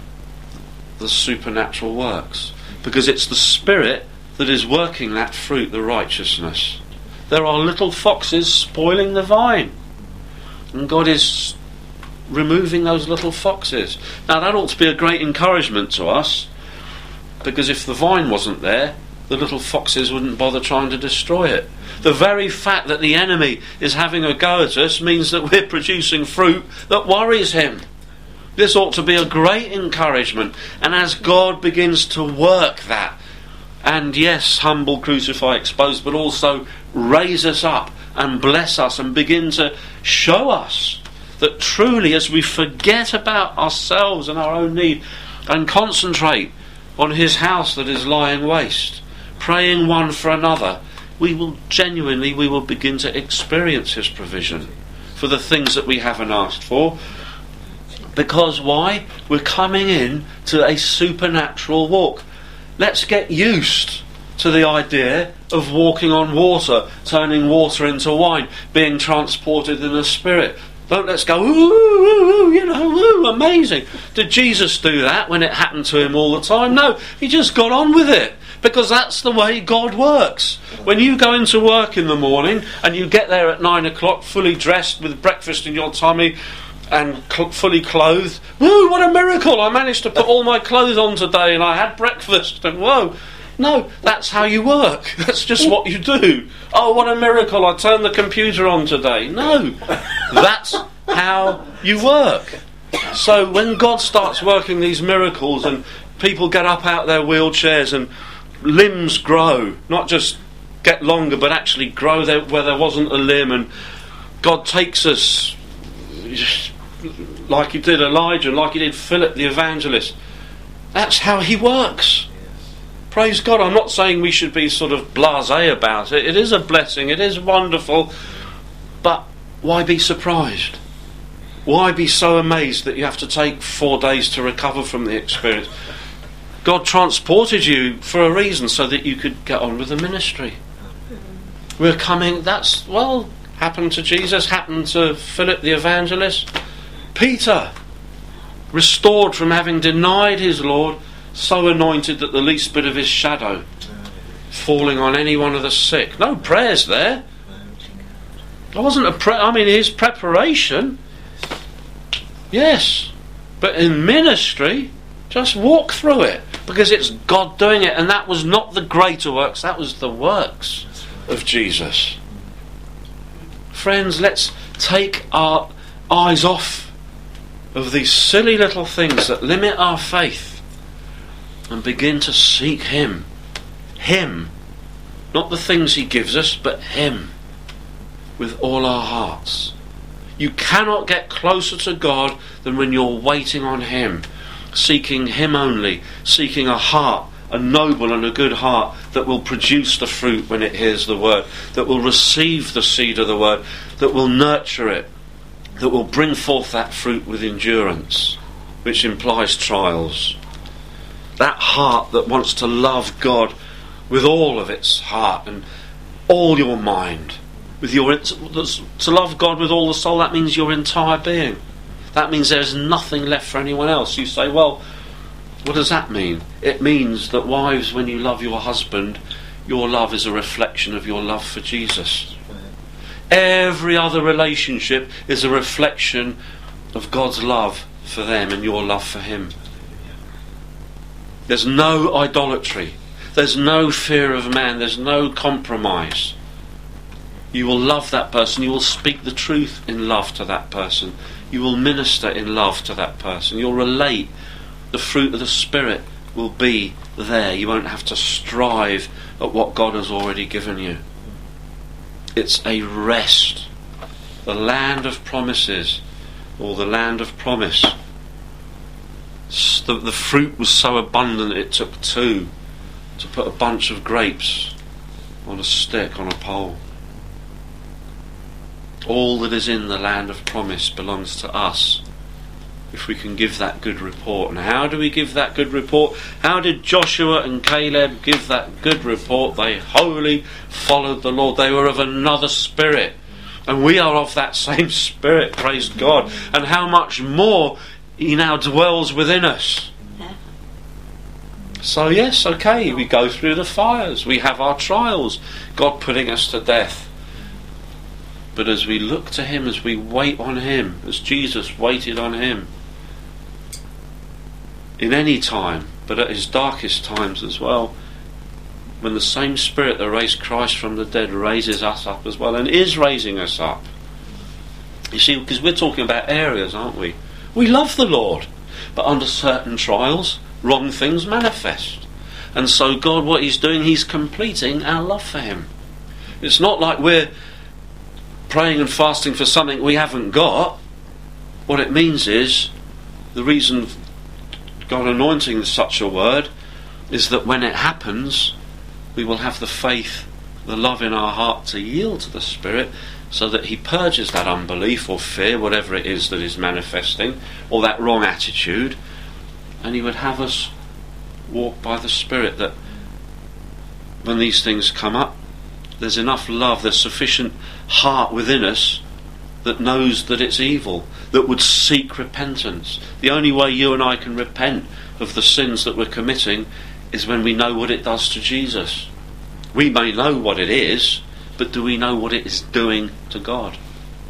the supernatural works, because it's the Spirit that is working that fruit, the righteousness. There are little foxes spoiling the vine, and God is removing those little foxes. Now that ought to be a great encouragement to us, because if the vine wasn't there, the little foxes wouldn't bother trying to destroy it. The very fact that the enemy is having a go at us means that we're producing fruit that worries him. This ought to be a great encouragement. And as God begins to work that, and yes, humble, crucify, expose, but also raise us up and bless us and begin to show us that truly, as we forget about ourselves and our own need and concentrate on his house that is lying waste, praying one for another, we will genuinely, we will begin to experience his provision for the things that we haven't asked for. Because why? We're coming in to a supernatural walk. Let's get used to the idea of walking on water, turning water into wine, being transported in the Spirit. Don't let's go, ooh, ooh, ooh, you know, ooh, amazing. Did Jesus do that when it happened to him all the time? No, he just got on with it. Because that's the way God works. When you go into work in the morning and you get there at nine o'clock fully dressed with breakfast in your tummy and cl- fully clothed, woo, what a miracle, I managed to put all my clothes on today and I had breakfast and whoa. No, that's how you work. That's just what you do. Oh, what a miracle, I turned the computer on today. No, that's how you work. So when God starts working these miracles and people get up out of their wheelchairs and limbs grow, not just get longer but actually grow there where there wasn't a limb, and God takes us like he did Elijah, like he did Philip the evangelist. That's how he works. Praise God. I'm not saying we should be sort of blasé about it. It is a blessing, it is wonderful, but why be surprised? Why be so amazed that you have to take four days to recover from the experience? God transported you for a reason, so that you could get on with the ministry. We're coming, that's, well, happened to Jesus, happened to Philip the evangelist. Peter, restored from having denied his Lord, so anointed that the least bit of his shadow falling on any one of the sick. No prayers there. It wasn't a prayer, I mean his preparation, yes, but in ministry, just walk through it, because it's God doing it, and that was not the greater works, that was the works of Jesus. Friends, let's take our eyes off of these silly little things that limit our faith and begin to seek him. Him. Not the things he gives us, but him. With all our hearts. You cannot get closer to God than when you're waiting on him. Seeking him only. Seeking a heart, a noble and a good heart that will produce the fruit when it hears the word. That will receive the seed of the word. That will nurture it. That will bring forth that fruit with endurance. Which implies trials. That heart that wants to love God with all of its heart and all your mind. With your to love God with all the soul, that means your entire being. That means there's nothing left for anyone else. You say, well, what does that mean? It means that wives, when you love your husband, your love is a reflection of your love for Jesus. Every other relationship is a reflection of God's love for them and your love for him. There's no idolatry. There's no fear of man. There's no compromise. You will love that person. You will speak the truth in love to that person. You will minister in love to that person. You'll relate. The fruit of the Spirit will be there. You won't have to strive at what God has already given you. It's a rest. The land of promises, or the land of promise. The, the fruit was so abundant it took two to put a bunch of grapes on a stick, on a pole. All that is in the land of promise belongs to us, if we can give that good report. And how do we give that good report? How did Joshua and Caleb give that good report? They wholly followed the Lord. They were of another spirit, and we are of that same spirit, praise God. And how much more he now dwells within us. So yes, okay, we go through the fires, we have our trials, God putting us to death. But as we look to him, as we wait on him, as Jesus waited on him, in any time, but at his darkest times as well, when the same Spirit that raised Christ from the dead raises us up as well, and is raising us up. You see, because we're talking about areas, aren't we? We love the Lord, but under certain trials, wrong things manifest. And so God, what He's doing, He's completing our love for Him. It's not like we're praying and fasting for something we haven't got. What it means is, the reason God anointing such a word is that when it happens, we will have the faith, the love in our heart to yield to the Spirit, so that He purges that unbelief or fear, whatever it is that is manifesting, or that wrong attitude, and He would have us walk by the Spirit, that when these things come up, there's enough love, there's sufficient heart within us that knows that it's evil, that would seek repentance. The only way you and I can repent of the sins that we're committing is when we know what it does to Jesus. We may know what it is, but do we know what it is doing to God?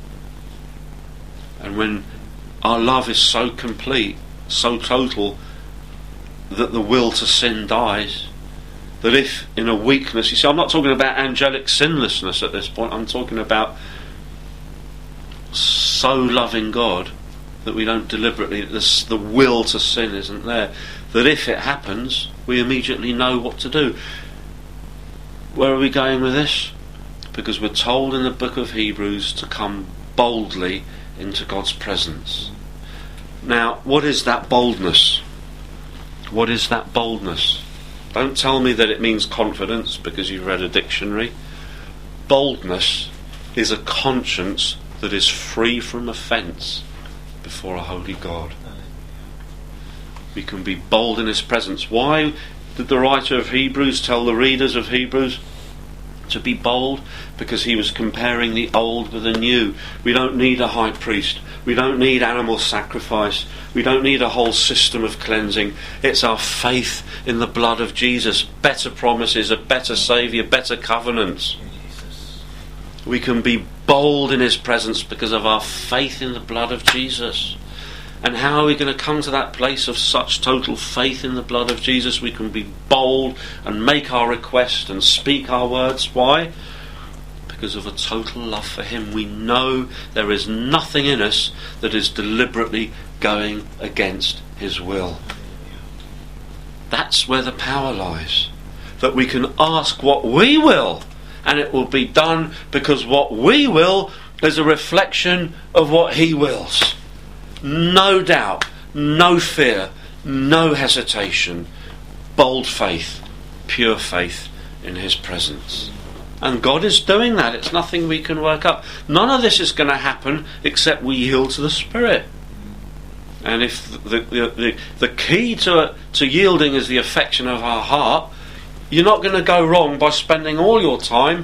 And when our love is so complete, so total, that the will to sin dies, that if in a weakness, you see, I'm not talking about angelic sinlessness at this point, I'm talking about so loving God that we don't deliberately, this, the will to sin isn't there, that if it happens, we immediately know what to do. Where are we going with this? Because we're told in the book of Hebrews to come boldly into God's presence. Now, what is that boldness? What is that boldness? Don't tell me that it means confidence because you've read a dictionary. Boldness is a conscience that is free from offence before a holy God. We can be bold in His presence. Why did the writer of Hebrews tell the readers of Hebrews to be bold? Because he was comparing the old with the new. We don't need a high priest. We don't need animal sacrifice. We don't need a whole system of cleansing. It's our faith in the blood of Jesus. Better promises, a better Saviour, better covenants. We can be bold in His presence because of our faith in the blood of Jesus. And how are we going to come to that place of such total faith in the blood of Jesus? We can be bold and make our request and speak our words. Why? Because of a total love for Him. We know there is nothing in us that is deliberately going against His will. That's where the power lies. That we can ask what we will, and it will be done, because what we will is a reflection of what He wills. No doubt, no fear, no hesitation, bold faith, pure faith in His presence. And God is doing that. It's nothing we can work up. None of this is going to happen except we yield to the Spirit. And if the the, the, the key to, to yielding is the affection of our heart, you're not going to go wrong by spending all your time,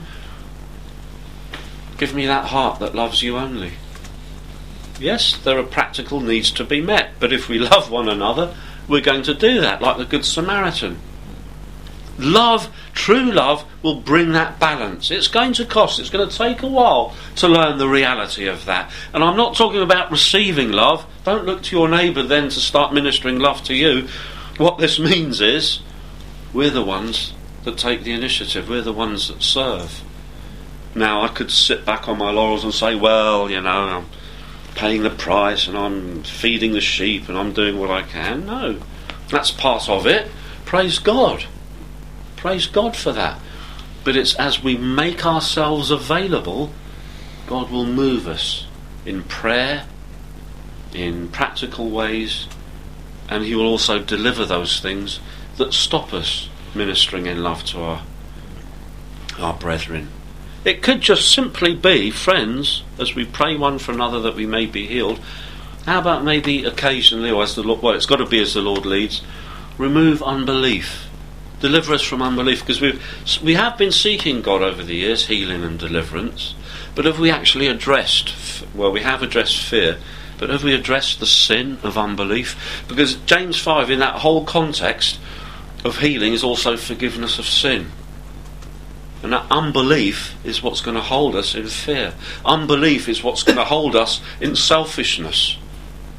give me that heart that loves you only. Yes, there are practical needs to be met, but if we love one another, we're going to do that, like the Good Samaritan. Love, true love, will bring that balance. It's going to cost, it's going to take a while to learn the reality of that. And I'm not talking about receiving love. Don't look to your neighbour then to start ministering love to you. What this means is, we're the ones that take the initiative, we're the ones that serve. Now, I could sit back on my laurels and say, well, you know, I'm paying the price and I'm feeding the sheep and I'm doing what I can. No, that's part of it. Praise God. Praise God for that. But it's as we make ourselves available, God will move us in prayer, in practical ways, and He will also deliver those things that stop us ministering in love to our, our brethren. It could just simply be, friends, as we pray one for another that we may be healed, how about maybe occasionally, or as the Lord, well, it's got to be as the Lord leads, remove unbelief. Deliver us from unbelief, because we've we have been seeking God over the years, healing and deliverance, but have we actually addressed, well, we have addressed fear, but have we addressed the sin of unbelief? Because James five, in that whole context of healing, is also forgiveness of sin. And that unbelief is what's going to hold us in fear. Unbelief is what's going to hold us in selfishness.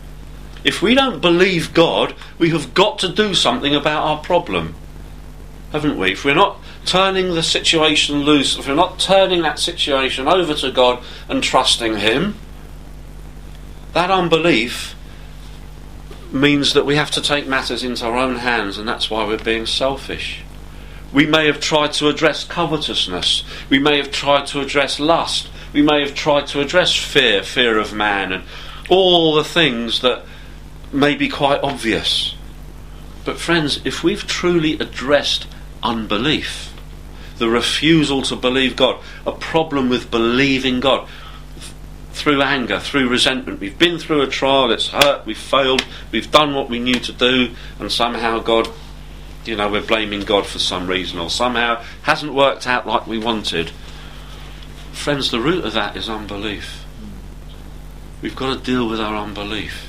If we don't believe God, we have got to do something about our problem. haven't we? If we're not turning the situation loose, if we're not turning that situation over to God and trusting Him, that unbelief means that we have to take matters into our own hands, and that's why we're being selfish. We may have tried to address covetousness. We may have tried to address lust. We may have tried to address fear, fear of man, and all the things that may be quite obvious. But friends, if we've truly addressed unbelief, the refusal to believe God, a problem with believing God, through anger, through resentment, we've been through a trial, it's hurt, we've failed, we've done what we knew to do, and somehow God, you know, we're blaming God for some reason, or somehow hasn't worked out like we wanted. Friends, the root of that is unbelief. We've got to deal with our unbelief.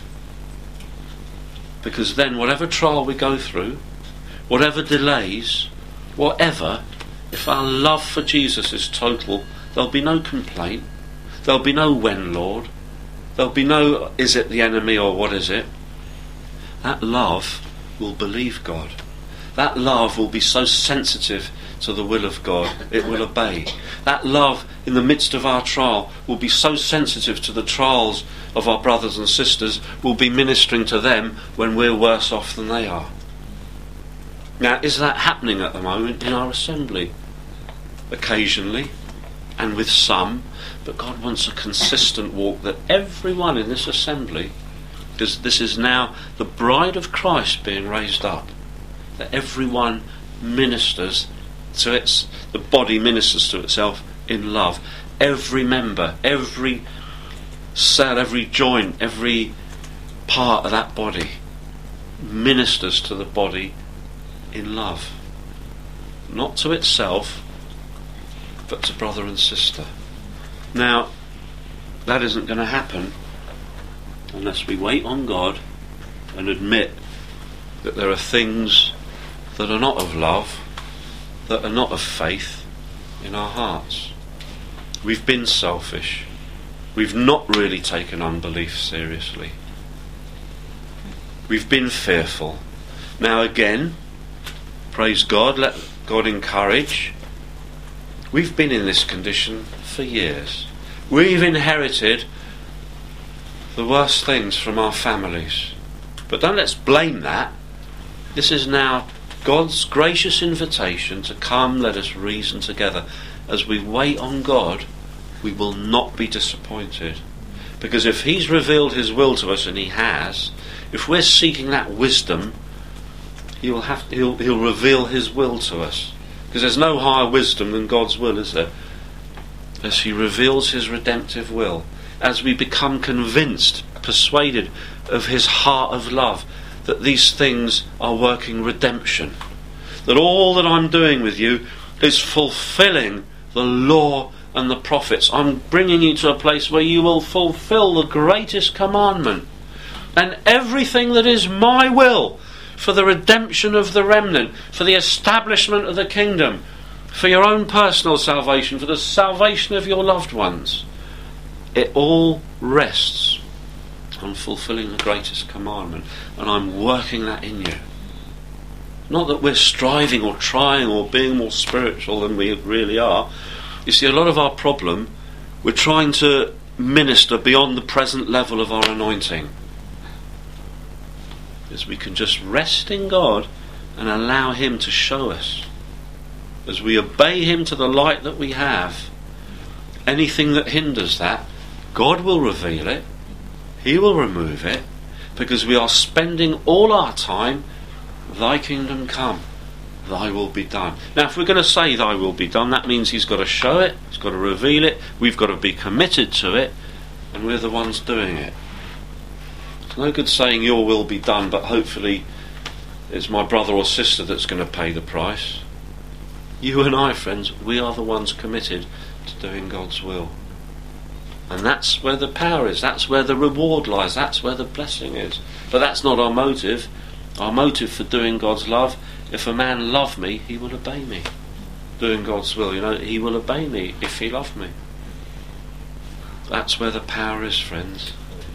Because then whatever trial we go through, whatever delays, whatever, if our love for Jesus is total, there'll be no complaint, there'll be no when Lord, there'll be no is it the enemy or what is it. That love will believe God. That love will be so sensitive to the will of God, it will obey. That love in the midst of our trial will be so sensitive to the trials of our brothers and sisters, will be ministering to them when we're worse off than they are. Now, is that happening at the moment in our assembly? Occasionally, and with some, but God wants a consistent walk that everyone in this assembly, because this is now the bride of Christ being raised up, that everyone ministers to its, the body ministers to itself in love. Every member, every cell, every joint, every part of that body ministers to the body in love. Not to itself, but to brother and sister. Now, that isn't going to happen unless we wait on God and admit that there are things that are not of love, that are not of faith in our hearts. We've been selfish. We've not really taken unbelief seriously. We've been fearful. Now again, praise God, let God encourage. We've been in this condition for years. We've inherited the worst things from our families. But don't let's blame that. This is now God's gracious invitation to come, let us reason together. As we wait on God, we will not be disappointed. Because if He's revealed His will to us, and He has, if we're seeking that wisdom, He will have to, he'll, he'll reveal His will to us. Because there's no higher wisdom than God's will, is there? As He reveals His redemptive will, as we become convinced, persuaded of His heart of love, that these things are working redemption, that all that I'm doing with you is fulfilling the law and the prophets. I'm bringing you to a place where you will fulfill the greatest commandment, and everything that is my will for the redemption of the remnant, for the establishment of the kingdom, for your own personal salvation, for the salvation of your loved ones, it all rests on fulfilling the greatest commandment, and I'm working that in you. Not that we're striving or trying or being more spiritual than we really are. You see, a lot of our problem, we're trying to minister beyond the present level of our anointing. As we can just rest in God and allow Him to show us. As we obey Him to the light that we have, anything that hinders that, God will reveal it. He will remove it, because we are spending all our time, Thy kingdom come, Thy will be done. Now, if we're going to say Thy will be done, that means He's got to show it, He's got to reveal it, we've got to be committed to it, and we're the ones doing it. It's no good saying Your will be done, but hopefully it's my brother or sister that's going to pay the price. You and I, friends, we are the ones committed to doing God's will. And that's where the power is, that's where the reward lies, that's where the blessing is. But that's not our motive. Our motive for doing God's love, if a man love me, he will obey me. Doing God's will, you know, he will obey me if he love me. That's where the power is, friends.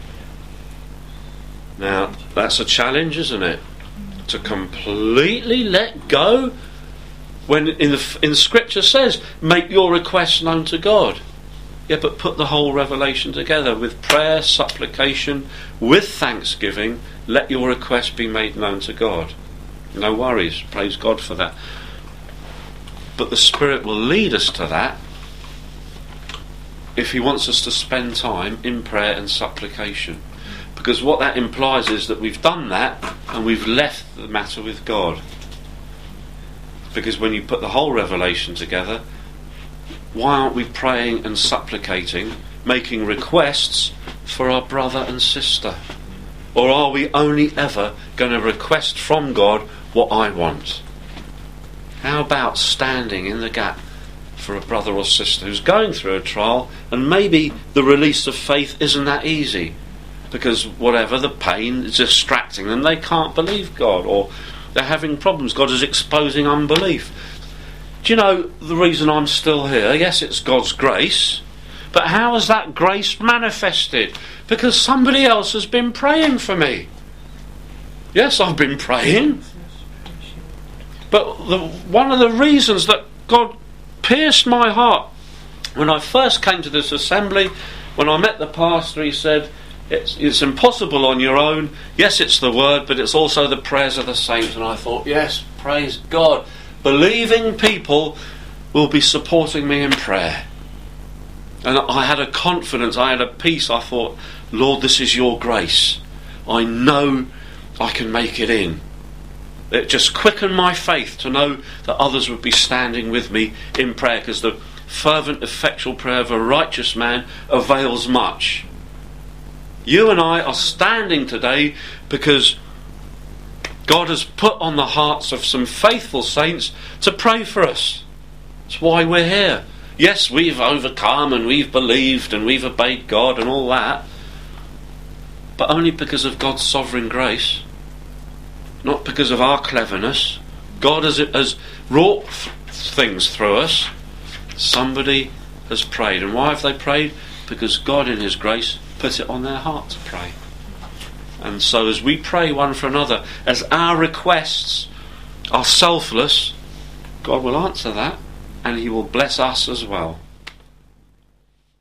Now, that's a challenge, isn't it? To completely let go When in the in Scripture says, make your requests known to God. Yeah, but put the whole revelation together with prayer, supplication, with thanksgiving. Let your request be made known to God. No worries. Praise God for that. But the Spirit will lead us to that if He wants us to spend time in prayer and supplication. Because what that implies is that we've done that and we've left the matter with God. Because when you put the whole revelation together, why aren't we praying and supplicating, making requests for our brother and sister? Or are we only ever going to request from God what I want? How about standing in the gap for a brother or sister who's going through a trial, and maybe the release of faith isn't that easy because whatever, the pain is distracting them, they can't believe God, or they're having problems, God is exposing unbelief. Do you know the reason I'm still here? Yes, it's God's grace, but how is that grace manifested? Because somebody else has been praying for me. Yes, I've been praying, but the, one of the reasons that God pierced my heart when I first came to this assembly, when I met the pastor, he said, it's, it's impossible on your own. Yes, it's the word, but it's also the prayers of the saints. And I thought, yes, praise God, believing people will be supporting me in prayer. And I had a confidence, I had a peace. I thought, Lord, this is your grace. I know I can make it in. It just quickened my faith to know that others would be standing with me in prayer, because the fervent, effectual prayer of a righteous man avails much. You and I are standing today because God has put on the hearts of some faithful saints to pray for us. That's why we're here. Yes, we've overcome and we've believed and we've obeyed God and all that, but only because of God's sovereign grace. Not because of our cleverness. God has, has wrought th- things through us. Somebody has prayed. And why have they prayed? Because God in His grace put it on their heart to pray. And so as we pray one for another, as our requests are selfless, God will answer that, and He will bless us as well.